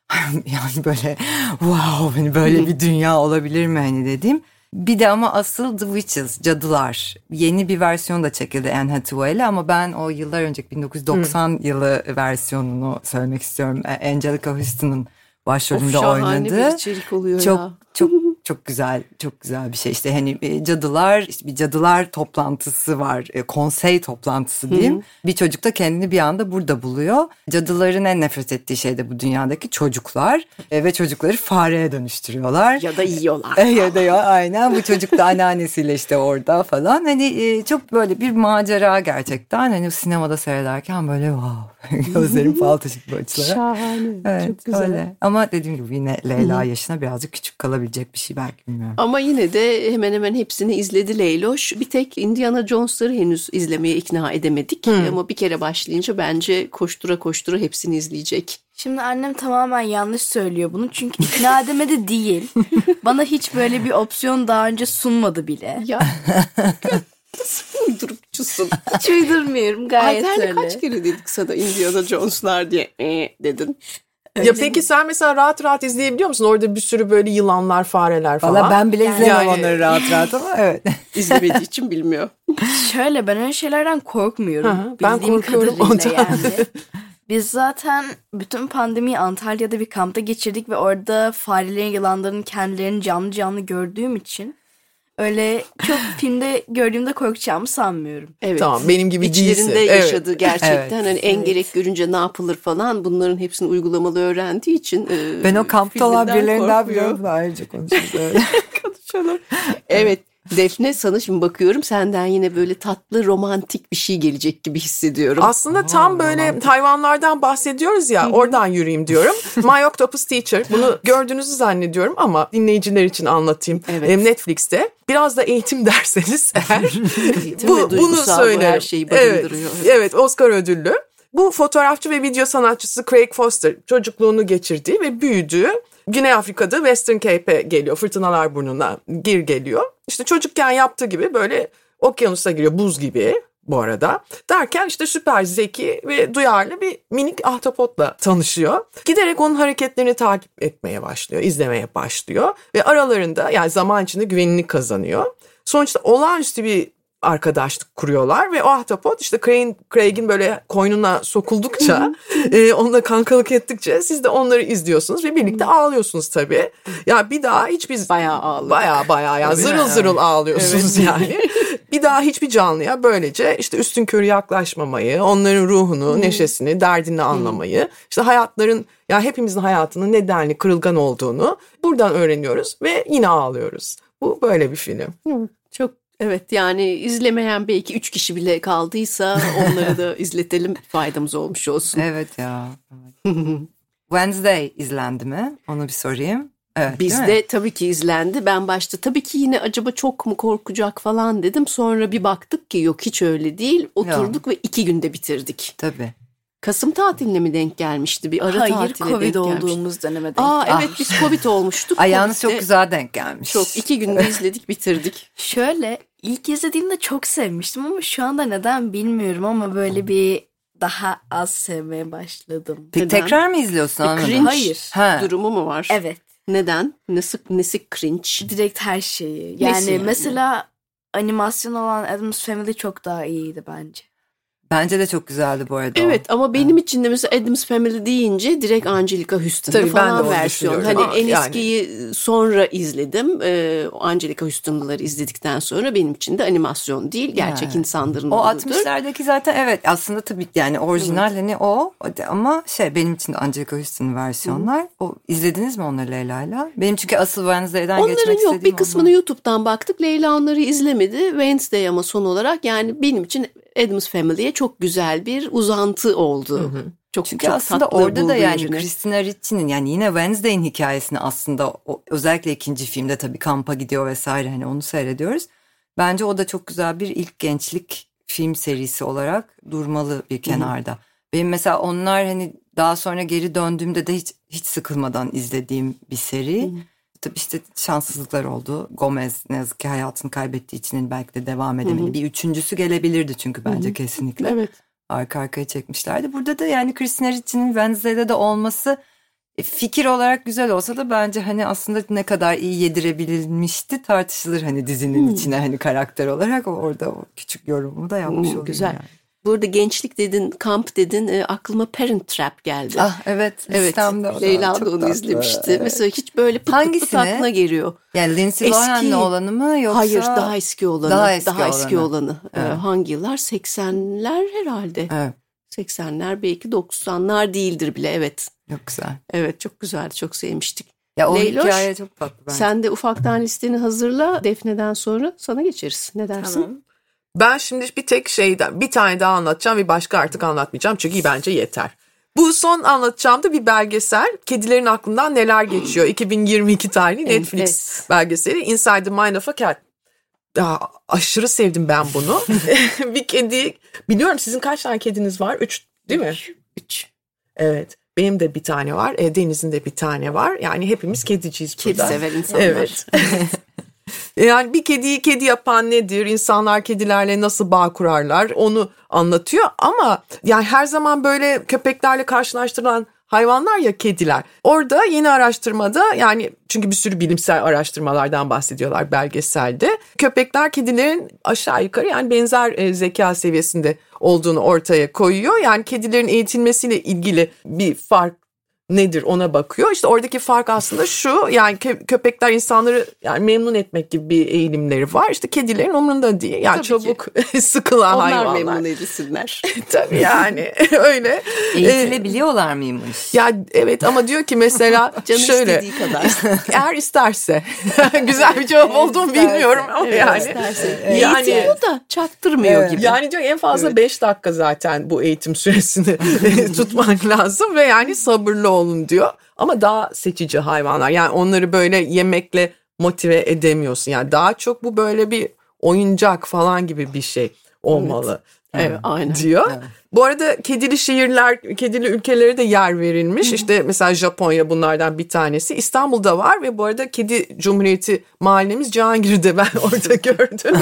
yani böyle wow, hani böyle bir dünya olabilir mi hani dediğim. Bir de ama asıl The Witches, Cadılar. Yeni bir versiyon da çekildi Anne Hathaway'le ama ben o yıllar önceki bin dokuz yüz doksan yılı versiyonunu söylemek istiyorum. Angelica Huston'ın başrolünde Of, şahane oynadı. bir içerik oluyor çok, ya. Çok çok güzel, çok güzel bir şey. İşte hani e, cadılar, işte bir cadılar toplantısı var, e, konsey toplantısı diyeyim. Hı. Bir çocuk da kendini bir anda burada buluyor. Cadıların en nefret ettiği şey de bu dünyadaki çocuklar e, ve çocukları fareye dönüştürüyorlar. Ya da yiyorlar. E, ya da ya aynen bu çocuk da anneannesiyle işte orada falan. Hani e, çok böyle bir macera gerçekten. Hani sinemada seyrederken böyle wow gözlerim fal taşık bu açılara. Şahane. Evet, çok güzel. Öyle. Ama dediğim gibi yine Leyla yaşına birazcık küçük kalabilecek bir şey belki, bilmiyorum. Ama yine de hemen hemen hepsini izledi Leyloş. Bir tek Indiana Jones'ları henüz izlemeye ikna edemedik. Hmm. Ama bir kere başlayınca bence koştura koştura hepsini izleyecek. Şimdi annem tamamen yanlış söylüyor bunu. Çünkü ikna edemedi değil. Bana hiç böyle bir opsiyon daha önce sunmadı bile. Ya uydurukçusun. Hiç uydurmuyorum, gayet Ay, öyle. Kaç kere dedik sana Indiana Jones'lar diye ee, dedin. Öyle ya peki mi? Sen mesela rahat rahat izleyebiliyor musun? Orada bir sürü böyle yılanlar, fareler falan. Valla ben bile izlemem yani... onları rahat rahat ama evet. İzlemediği için bilmiyor. Şöyle, ben öyle şeylerden korkmuyorum. Hı, ben korkuyorum ondan. Yani. Biz zaten bütün pandemiyi Antalya'da bir kampta geçirdik ve orada farelerin, yılanların kendilerini canlı canlı gördüğüm için öyle çok filmde gördüğümde korkacağımı sanmıyorum. Evet. Tamam, benim gibi İçlerinde değilsin. İçlerinde yaşadığı evet. gerçekten evet. hani en evet. gerek görünce ne yapılır falan, bunların hepsini uygulamalı öğrendiği için. E, ben o kampta olan birilerini daha biliyorum. Ayrıca konuşuruz. Konuşalım. Evet. Defne, sana şimdi bakıyorum, senden yine böyle tatlı romantik bir şey gelecek gibi hissediyorum. Aslında Aa, tam böyle romantik. Hayvanlardan bahsediyoruz ya, oradan yürüyeyim diyorum. My Octopus Teacher, bunu gördüğünüzü zannediyorum ama dinleyiciler için anlatayım. Evet. Netflix'te biraz da eğitim derseniz eğer bu, bunu söylerim. Her şeyi barındırıyor. Evet, evet, Oscar ödüllü. Bu fotoğrafçı ve video sanatçısı Craig Foster çocukluğunu geçirdiği ve büyüdüğü Güney Afrika'da Western Cape'e geliyor. Fırtınalar burnuna gir geliyor. İşte çocukken yaptığı gibi böyle okyanusa giriyor, buz gibi bu arada. Derken işte süper zeki ve duyarlı bir minik ahtapotla tanışıyor. Giderek onun hareketlerini takip etmeye başlıyor, izlemeye başlıyor. Ve aralarında yani zaman içinde güvenini kazanıyor. Sonuçta olağanüstü bir arkadaşlık kuruyorlar ve o ahtapot işte Craig'in, Craig'in böyle koynuna sokuldukça e, onunla kankalık ettikçe siz de onları izliyorsunuz ve birlikte ağlıyorsunuz tabii. Ya bir daha hiçbir bayağı ağlıyor. Bayağı bayağı yani zırıl zırıl ağlıyorsunuz evet. yani. Bir daha hiçbir canlıya böylece işte üstünkörü yaklaşmamayı, onların ruhunu, hmm. neşesini, derdini anlamayı, işte hayatların, ya hepimizin hayatının nedenli kırılgan olduğunu buradan öğreniyoruz ve yine ağlıyoruz. Bu böyle bir film. Hmm. Çok evet, yani izlemeyen belki üç kişi bile kaldıysa onları da izletelim, faydamız olmuş olsun. Evet ya. Evet. Wednesday izlendi mi? Onu bir sorayım. Evet, bizde tabii ki izlendi. Ben başta tabii ki yine acaba çok mu korkacak falan dedim. Sonra bir baktık ki yok, hiç öyle değil. Oturduk ya. Ve iki günde bitirdik. Tabii. Kasım tatiline mi denk gelmişti? Bir ara Hayır, tatiline Covid denk gelmişti. olduğumuz döneme denk Aa evet, biz Covid olmuştuk. Ayağınız çok güzel denk gelmiş. Çok, iki günde izledik, bitirdik. Şöyle, ilk izlediğimde çok sevmiştim ama şu anda neden bilmiyorum ama böyle bir daha az sevmeye başladım. Peki tekrar mı izliyorsun? E, cringe Hayır. Ha. durumu mu var? Evet. Neden? Nesi, nesi cringe? Direkt her şeyi. Yani, yani mesela animasyon olan Addams Family çok daha iyiydi bence. Bence de çok güzeldi bu arada. Evet o. Ama benim için de mesela Addams Family deyince direkt Angelica Houston'lı falan versiyon. Hani Aa, en eskiyi yani. Sonra izledim. Ee, Angelica Houston'lıları izledikten sonra benim için de animasyon değil, gerçek yani. insanların o olduğudur. altmışlardaki zaten evet aslında tabii yani orijinal evet. hani o ama şey benim için de Angelica Houston versiyonlar. Hı. O izlediniz mi onları Leyla'yla? Benim çünkü asıl Wednesday'den onların geçmek istediğim. Onların yok, bir kısmını ondan. YouTube'dan baktık. Leyla onları izlemedi. Wednesday ama son olarak yani benim için Addams Family'ye çok güzel bir uzantı oldu. Hı hı. Çok, Çünkü çok aslında orada da yani Christina Ricci'nin yani yine Wednesday'in hikayesini aslında o, özellikle ikinci filmde tabii kampa gidiyor vesaire, hani onu seyrediyoruz. Bence o da çok güzel bir ilk gençlik film serisi olarak durmalı bir kenarda. Hı hı. Benim mesela onlar hani daha sonra geri döndüğümde de hiç hiç sıkılmadan izlediğim bir seri. Hı hı. Tabii işte şanssızlıklar oldu. Gomez ne yazık ki hayatını kaybettiği için belki de devam edemedi. Hı hı. Bir üçüncüsü gelebilirdi çünkü bence hı hı. kesinlikle. Evet. Arka arkaya çekmişlerdi. Burada da yani Christina Ricci'nin Wednesday'de de olması fikir olarak güzel olsa da bence hani aslında ne kadar iyi yedirebilmişti tartışılır hani dizinin hmm. içine hani karakter olarak orada o küçük yorumu da yapmış hmm, olayım güzel. Yani. Bu arada gençlik dedin, kamp dedin, e, aklıma Parent Trap geldi. Ah evet. Evet, Leyla da onu tatlı. izlemişti. Evet. Mesela hiç böyle pıt pıt pıt aklına geliyor. Yani Lindsay Lohan'ın olanı mı yoksa? Hayır, daha eski olanı. Daha eski daha olanı. Eski olanı. Evet. Ee, hangi yıllar? seksenler herhalde. Evet. seksenler belki doksanlar değildir bile, evet. Çok güzel. Evet, çok güzeldi, çok sevmiştik. Ya o Leyloş, hikaye çok tatlı bence. Sen de ufaktan listeni hazırla. Defne'den sonra sana geçeriz. Ne dersin? Tamam. Ben şimdi bir tek şeyden bir tane daha anlatacağım ve başka artık anlatmayacağım çünkü bence yeter. Bu son anlatacağım da bir belgesel. Kedilerin aklından neler geçiyor? iki bin yirmi iki tarihli Netflix Enfes. belgeseli Inside the Mind of a Cat. Ya, aşırı sevdim ben bunu. Bir kedi, biliyorum sizin kaç tane kediniz var? Üç değil mi? Üç. Evet. Benim de bir tane var. E, Deniz'in de bir tane var. Yani hepimiz kediciyiz Kedi burada. sever insanlar. Evet. Yani bir kediyi kedi yapan nedir? İnsanlar kedilerle nasıl bağ kurarlar? Onu anlatıyor ama yani her zaman böyle köpeklerle karşılaştırılan hayvanlar ya kediler. Orada yeni araştırmada, yani çünkü bir sürü bilimsel araştırmalardan bahsediyorlar belgeselde. Köpekler kedilerin aşağı yukarı yani benzer e, zeka seviyesinde olduğunu ortaya koyuyor. Yani kedilerin eğitilmesiyle ilgili bir fark nedir ona bakıyor. İşte oradaki fark aslında şu, yani kö- köpekler insanları yani memnun etmek gibi bir eğilimleri var. İşte kedilerin umurunda değil. Yani Tabii çabuk sıkılan Onlar hayvanlar. Onlar memnun edilsinler. Tabii yani öyle. Eğitilebiliyorlar mıymış? Ya evet, ama diyor ki mesela Canı şöyle. istediği kadar. Eğer isterse. Güzel bir cevap olduğunu bilmiyorum ama Evet, yani. isterse. Yani Eğitiliyor da çaktırmıyor Evet. gibi. yani diyor en fazla beş dakika zaten bu eğitim süresini tutmak lazım ve yani sabırlı olun diyor. Ama daha seçici hayvanlar. Yani onları böyle yemekle motive edemiyorsun. Yani daha çok bu böyle bir oyuncak falan gibi bir şey olmalı. Evet, Evet, aynen. diyor. Evet. Bu arada kedili şehirler, kedili ülkelere de yer verilmiş. İşte mesela Japonya bunlardan bir tanesi. İstanbul'da var ve bu arada Kedi Cumhuriyeti mahallemiz Cihangir'de ben orada gördüm.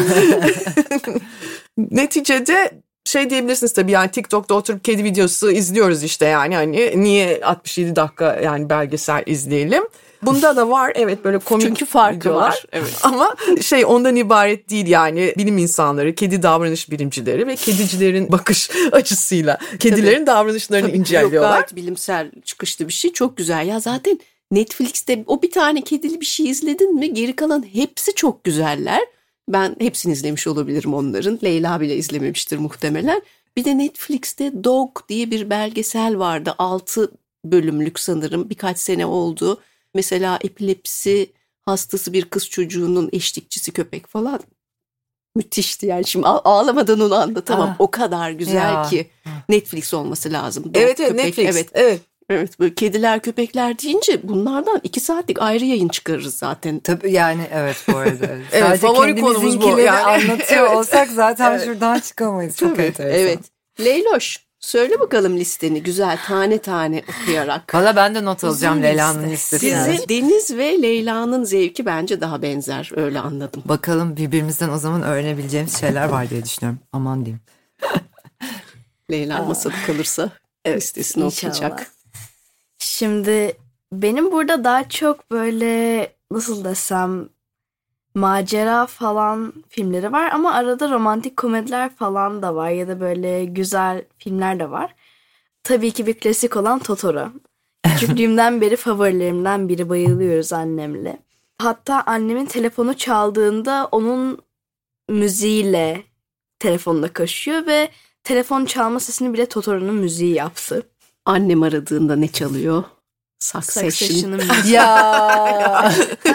Neticede şey diyebilirsiniz tabii, yani TikTok'ta oturup kedi videosu izliyoruz işte, yani hani niye altmış yedi dakika yani belgesel izleyelim. Bunda da var evet böyle komik Çünkü farkı videolar. var. Evet. Ama şey ondan ibaret değil, yani bilim insanları, kedi davranış bilimcileri ve kedicilerin bakış açısıyla kedilerin Tabii. davranışlarını Tabii, inceliyorlar. Yok, gayet bilimsel çıkışlı bir şey, çok güzel. Ya zaten Netflix'te o bir tane kedili bir şey izledin mi, geri kalan hepsi çok güzeller. Ben hepsini izlemiş olabilirim onların. Leyla bile izlememiştir muhtemelen. Bir de Netflix'te Dog diye bir belgesel vardı. altı bölümlük sanırım, birkaç sene oldu. Mesela epilepsi hastası bir kız çocuğunun eşlikçisi köpek falan. Müthişti yani, şimdi ağlamadan onu anlatamam. Aa, o kadar güzel ya. Ki Netflix olması lazım. Dog, evet evet köpek, Netflix. Evet. evet. Evet, böyle kediler köpekler deyince bunlardan iki saatlik ayrı yayın çıkarırız zaten. Tabii yani evet bu arada. Evet, sadece favori konumuz bu. Yani. Anlatıyor evet. olsak zaten evet. şuradan çıkamayız. Çok Tabii, enteresan. evet. Leyloş, söyle bakalım listeni güzel tane tane okuyarak. Valla ben de not alacağım Uzun Leyla'nın liste. listesi. Sizin Deniz ve Leyla'nın zevki bence daha benzer, öyle anladım. Bakalım birbirimizden o zaman öğrenebileceğimiz şeyler var diye düşünüyorum. Aman diyeyim. Leyla masada kalırsa evet, listesini İnşallah. okuyacak. Şimdi benim burada daha çok böyle nasıl desem macera falan filmleri var ama arada romantik komediler falan da var ya da böyle güzel filmler de var. Tabii ki bir klasik olan Totoro. Küçüklüğümden beri favorilerimden biri, bayılıyoruz annemle. Hatta annemin telefonu çaldığında onun müziğiyle telefonla kaşıyor ve telefon çalma sesini bile Totoro'nun müziği yaptı. Annem aradığında ne çalıyor? Succession. Ya.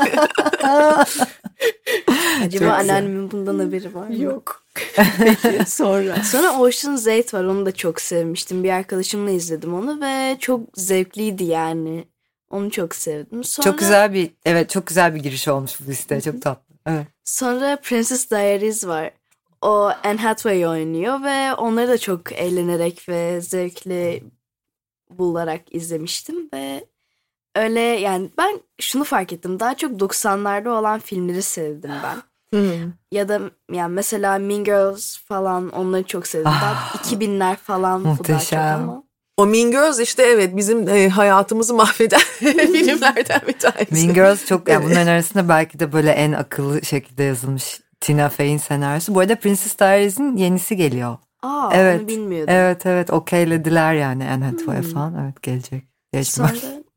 Acaba anneannemin bundan haberi var mı? Yok. Peki sonra. Sonra Ocean's Eight var, onu da çok sevmiştim. Bir arkadaşımla izledim onu ve çok zevkliydi yani. Onu çok sevdim. Sonra, çok güzel bir evet çok güzel bir giriş olmuş bu listeye, çok tatlı. Evet. Sonra Princess Diaries var. O Anne Hathaway oynuyor ve onları da çok eğlenerek ve zevkli bularak izlemiştim ve öyle yani ben şunu fark ettim. Daha çok doksanlarda olan filmleri sevdim ben. Hmm. Ya da yani mesela Mean Girls falan, onları çok sevdim. Ah, daha iki binler falan muhteşem. Bu daha çok ama. O Mean Girls işte evet bizim e, hayatımızı mahveden filmlerden bir tanesi. Mean Girls çok yani bunların arasında belki de böyle en akıllı şekilde yazılmış Tina Fey'in senaryosu. Bu arada Princess Diaries'in yenisi geliyor. Aa, Evet. onu bilmiyordum. Evet evet okeylediler yani Anne Hathaway hmm. falan. Evet gelecek. Sonra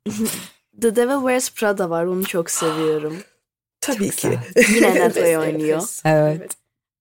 The Devil Wears Prada var. Onu çok seviyorum. Tabii çok ki. Yine Anne Hathaway oynuyor. Evet.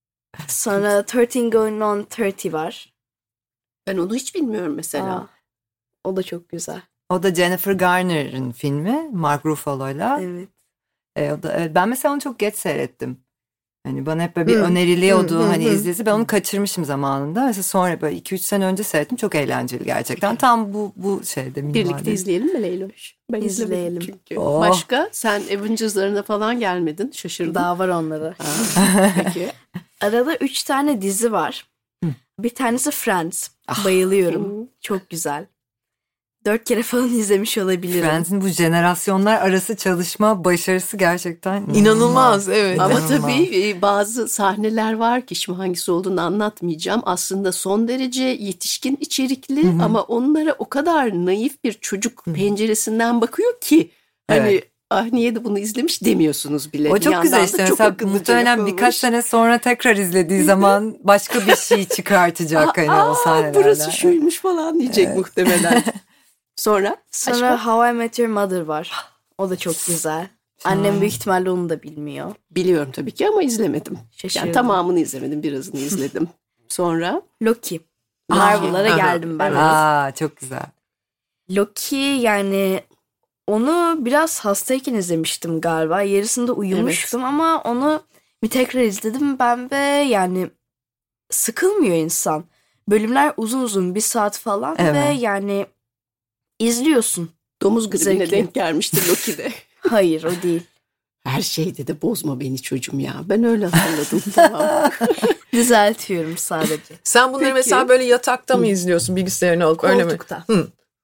Sonra thirteen Going on thirty var. Ben onu hiç bilmiyorum mesela. Aa, o da çok güzel. O da Jennifer Garner'ın filmi Mark Ruffalo'yla. Evet. E, o da, evet. Ben mesela onu çok geç seyrettim. Hani bana hep böyle bir hmm. öneriliyordu hmm. hani hmm. izlesi. Ben onu kaçırmışım zamanında. Mesela sonra böyle iki üç sene önce seyrettim. Çok eğlenceli gerçekten. Tam bu bu şeyde. Birlikte izleyelim mi Leyloş? Ben izleyelim. Çünkü. Oh. Başka? Sen Avengers'larına falan gelmedin. Şaşırdım. Daha var onlara. Peki. Arada üç tane dizi var. Hmm. Bir tanesi Friends. Ah. Bayılıyorum. Hmm. Çok güzel. Dört kere falan izlemiş olabilirim. Friends'in bu jenerasyonlar arası çalışma başarısı gerçekten inanılmaz. inanılmaz evet. Ama İnanılmaz. tabii bazı sahneler var ki şimdi hangisi olduğunu anlatmayacağım. Aslında son derece yetişkin içerikli Hı-hı. ama onlara o kadar naif bir çocuk Hı-hı. penceresinden bakıyor ki hani evet. ah niye de bunu izlemiş demiyorsunuz bile. O çok bir güzel işte mesela muhtemelen birkaç sene sonra tekrar izlediği zaman başka bir şey çıkartacak hani aa, o sahnelerden. Burası şuymuş falan diyecek evet. muhtemelen. Sonra? Sonra Aşka? How I Met Your Mother var. O da çok güzel. Annem büyük ihtimalle onu da bilmiyor. Biliyorum tabii ki ama izlemedim. Şaşırdım. Yani tamamını izlemedim, birazını izledim. Sonra? Loki. Marvel'lara geldim ben. Aa, çok güzel. Loki yani onu biraz hastayken izlemiştim galiba. Yarısında uyumuştum evet. ama onu bir tekrar izledim ben ve yani sıkılmıyor insan. Bölümler uzun uzun bir saat falan evet. ve yani İzliyorsun. Domuz gribine Zevkli. denk gelmiştir Loki'de. Hayır o değil. Her şeyde de bozma beni çocuğum ya. Ben öyle hatırladım tamam. Düzeltiyorum sadece. Sen bunları Peki. mesela böyle yatakta mı izliyorsun bilgisayarını alıp öyle mi? Koltukta. Hı.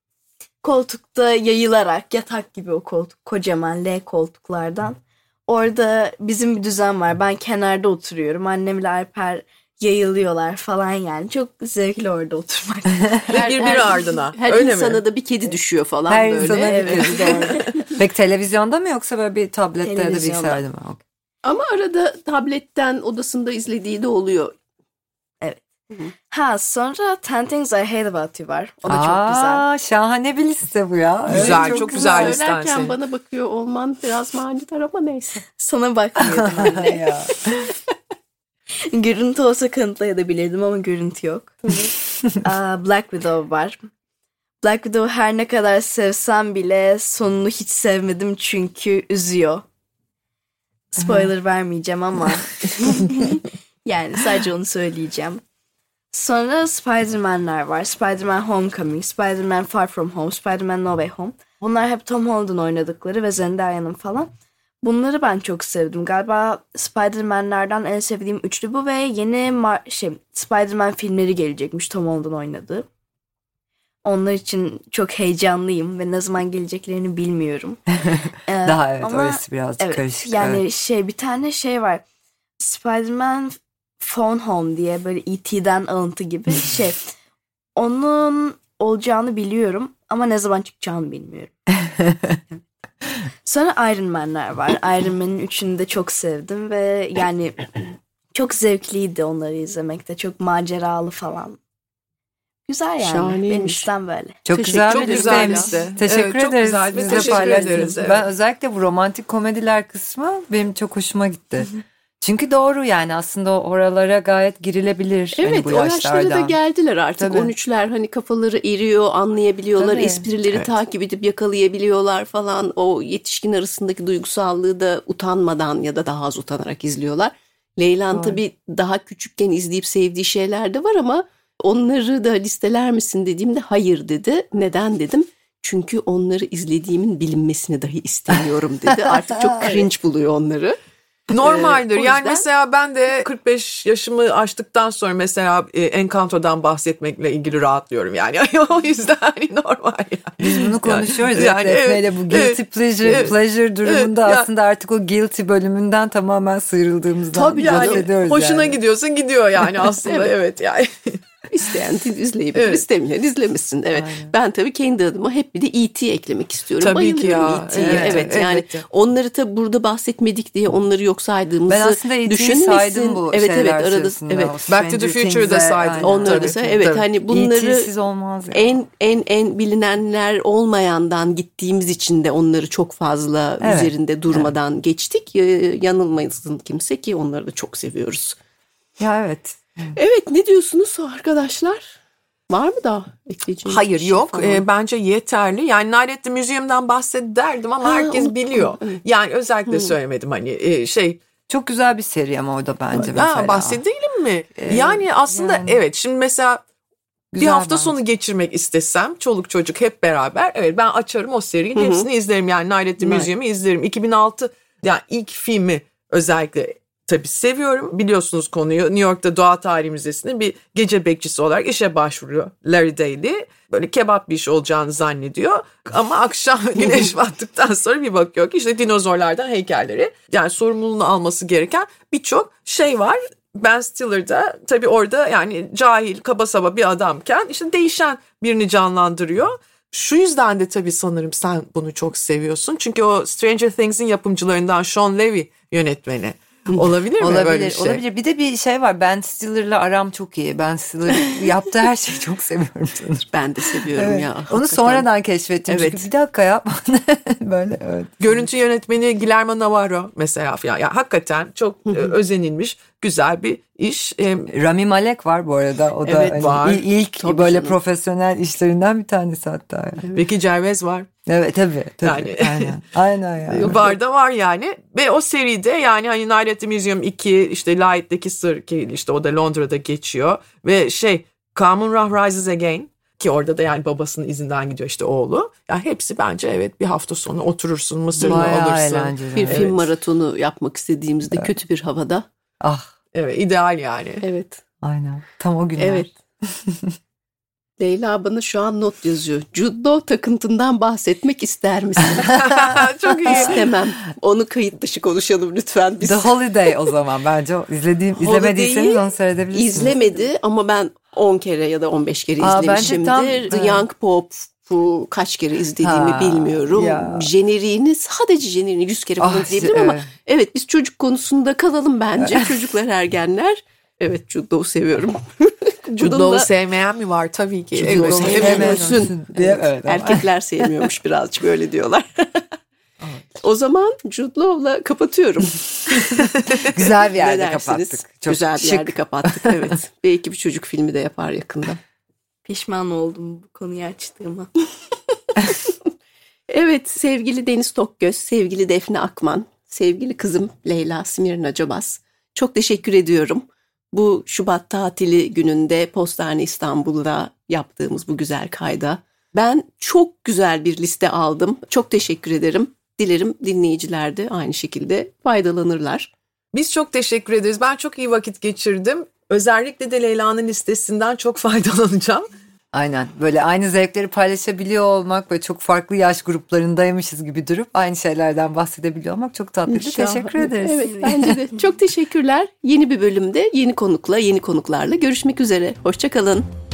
Koltukta yayılarak yatak gibi o koltuk kocaman L koltuklardan. Orada bizim bir düzen var. Ben kenarda oturuyorum. Annemle Alper yayılıyorlar falan yani. Çok zevkli orada oturmak. Her, Birbiri her, ardına. Her öyle insana mi? da bir kedi düşüyor falan her böyle. Her insana bir evet. kedi doğru. Peki televizyonda mı yoksa böyle bir tablette ya da bilgisayarda mı? Okay. Ama arada tabletten odasında izlediği de oluyor. Evet. Hı-hı. Ha sonra Ten Things I Hate About You var. O da Aa, çok güzel. Şahane bir liste bu ya. Güzel, evet, çok, çok güzel liste. Söylerken bana bakıyor olman biraz manidar ama neyse. Sana bakmıyordum anne. ya. Görüntü olsa kanıtlayabilirdim ama görüntü yok. uh, Black Widow var. Black Widow her ne kadar sevsem bile sonunu hiç sevmedim çünkü üzüyor. Spoiler vermeyeceğim ama yani sadece onu söyleyeceğim. Sonra Spider-Man'ler var. Spider-Man Homecoming, Spider-Man Far From Home, Spider-Man No Way Home. Bunlar hep Tom Holland'ın oynadıkları ve Zendaya'nın falan. Bunları ben çok sevdim. Galiba Spider-Man'lerden en sevdiğim üçlü bu ve yeni Mar- şey, Spider-Man filmleri gelecekmiş Tom Holland'ın oynadığı. Onlar için çok heyecanlıyım ve ne zaman geleceklerini bilmiyorum. ee, Daha evet ama, orası birazcık evet, karışık. Yani evet. şey bir tane şey var. Spider-Man Phone Home diye böyle E T'den alıntı gibi şey. Onun olacağını biliyorum ama ne zaman çıkacağını bilmiyorum. Sonra Iron Man'ler var. Iron Man'in üçünü de çok sevdim ve yani çok zevkliydi onları izlemekte. Çok maceralı falan. Güzel yani. Şahaneymiş. Benim listem böyle. Çok Teşekkür, güzel çok bir güzel liste. Teşekkür evet, ederiz. Çok güzel. Biz de paylaştınız. Evet. Ben özellikle bu romantik komediler kısmı benim çok hoşuma gitti. Çünkü doğru yani aslında oralara gayet girilebilir. Evet hani bu o yaşlara da geldiler artık. Tabii. on üçler hani kafaları eriyor, anlayabiliyorlar. Tabii. Esprileri evet. takip edip yakalayabiliyorlar falan. O yetişkin arasındaki duygusallığı da utanmadan ya da daha az utanarak izliyorlar. Leyla'nın tabii daha küçükken izleyip sevdiği şeyler de var ama onları da listeler misin dediğimde hayır dedi. Neden dedim? Çünkü onları izlediğimin bilinmesini dahi istemiyorum dedi. Artık çok cringe buluyor onları. Normaldir. Ee, yani yüzden... mesela ben de kırk beş yaşımı aştıktan sonra mesela e, Encanto'dan bahsetmekle ilgili rahatlıyorum yani. O yüzden hani normal yani. Biz bunu konuşuyoruz yani, yani evet, bu guilty evet, pleasure, evet, pleasure durumunda evet, aslında yani, artık o guilty bölümünden tamamen sıyrıldığımızdan tabii yani, bahsediyoruz. Hoşuna yani. Gidiyorsa gidiyor yani aslında evet. evet yani. İsteyen izleyebilir, Evet. istemeyen izlemesin. Evet. Aynen. Ben tabii kendi adıma hep bir de E T eklemek istiyorum. Tabii ki Bayılıyorum ya. E T'ye. Evet, Evet, yani elbette. onları tabii burada bahsetmedik diye onları yok saydığımızı Ben aslında E T'yi düşünmesin. saydım bu evet, evet, şeyler arada, sırasında. evet. O Back to Stranger the Future'ı da Things'e, saydın. aynen. Onları da Tabii, say- evet tabii. hani bunları E T'siz olmaz ya. en en en bilinenler olmayandan gittiğimiz için de onları çok fazla Evet. üzerinde durmadan geçtik. Ee, Yanılmayasın kimse ki onları da çok seviyoruz. Ya evet. Evet, ne diyorsunuz arkadaşlar? Var mı daha ekleyeceğiniz Hayır bir şey yok. falan? Ee, bence yeterli. Yani Night at the Museum'dan bahsederdim ama Ha, herkes unuttum. biliyor. Evet. Yani özellikle söylemedim hani e, şey. Çok güzel bir seri ama o da bence mesela. Aa, bahsedelim mi? Ee, yani aslında yani. evet şimdi mesela Güzel bir hafta bence. sonu geçirmek istesem çoluk çocuk hep beraber evet ben açarım o serinin hepsini izlerim. Yani Night at the Evet. Museum'u izlerim. iki bin altı yani ilk filmi özellikle tabii seviyorum. Biliyorsunuz konuyu. New York'ta Doğa Tarihi Müzesi'nde bir gece bekçisi olarak işe başvuruyor Larry Daly. Böyle kebap bir iş olacağını zannediyor. Ama akşam güneş battıktan sonra bir bakıyor ki işte dinozorlardan heykelleri. Yani sorumluluğunu alması gereken birçok şey var. Ben Stiller'da tabii orada yani cahil, kaba saba bir adamken işte değişen birini canlandırıyor. Şu yüzden de tabii sanırım sen bunu çok seviyorsun. Çünkü o Stranger Things'in yapımcılarından Sean Levy yönetmeni. Olabilir mi Olabilir, böyle bir şey? olabilir. Bir de bir şey var. Ben Stiller'la aram çok iyi. Ben Stiller yaptığı her şeyi çok seviyorum sanırım. Ben de seviyorum Evet. ya. Onu hakikaten. sonradan keşfettim. Evet. Çünkü bir dakika yap. Böyle evet. Görüntü yönetmeni Guillermo Navarro mesela falan. Yani hakikaten çok e, özenilmiş güzel bir iş. E, Rami Malek var bu arada. O da Evet, hani var. il- ilk Tabii böyle canım. profesyonel işlerinden bir tanesi hatta. Yani. Ricky Gervais var. Evet tabii. tabii. Yani- Aynen. Aynen yani. Var da var yani. Ve o seride yani hani Night at the Museum iki işte Light'teki Sır ki işte o da Londra'da geçiyor. Ve şey Kamunrah Rises Again ki orada da yani babasının izinden gidiyor işte oğlu. Yani hepsi bence evet bir hafta sonu oturursun mısırını Bayağı alırsın. eğlenceli. Bir Evet. film maratonu yapmak istediğimizde kötü bir havada. Ah Evet ideal yani. Evet. aynen. Tam o günler. Evet. Leyla bana şu an not yazıyor. Jude Law takıntından bahsetmek ister misin? Çok iyi. İstemem. Onu kayıt dışı konuşalım lütfen biz. The Holiday o zaman. Bence o izlediğim, izlemediyseniz Holiday'i onu seyredebilirsiniz. İzlemedi ama ben on kere ya da on beş kere Aa, bence izlemişimdir. tam- The evet. Young Pope'u kaç kere izlediğimi Ha, bilmiyorum. ya. Jeneriğini sadece jeneriğini yüz kere falan Ah, izleyebilirim ama evet. evet biz çocuk konusunda kalalım bence. Çocuklar ergenler. Evet Jude Law'u seviyorum. Jude Law'u sevmeyen mi var? Tabii ki. Jude Evet, Law'u sevmeyen sevmeyen olsun. olsun. diye. Evet, Evet, ama- erkekler sevmiyormuş birazcık öyle diyorlar. O zaman Jude Law'la kapatıyorum. Güzel bir Ne yerde dersiniz? kapattık. Çok Güzel bir şık. yerde kapattık evet. Belki bir çocuk filmi de yapar yakında. Pişman oldum bu konuyu açtığıma. Evet sevgili Deniz Tokgöz, sevgili Defne Akman, sevgili kızım Leyla Simirna Cabas. Çok teşekkür ediyorum. Bu Şubat tatili gününde Postane İstanbul'da yaptığımız bu güzel kayda. Ben çok güzel bir liste aldım. Çok teşekkür ederim. Dilerim dinleyiciler de aynı şekilde faydalanırlar. Biz çok teşekkür ederiz. Ben çok iyi vakit geçirdim. Özellikle de Leyla'nın listesinden çok faydalanacağım. Aynen. Böyle aynı zevkleri paylaşabiliyor olmak ve çok farklı yaş gruplarındaymışız gibi durup aynı şeylerden bahsedebiliyor olmak çok tatlı. İnşallah. Teşekkür ederiz. Evet bence de. Çok teşekkürler. Yeni bir bölümde yeni konukla, yeni konuklarla görüşmek üzere. Hoşça kalın.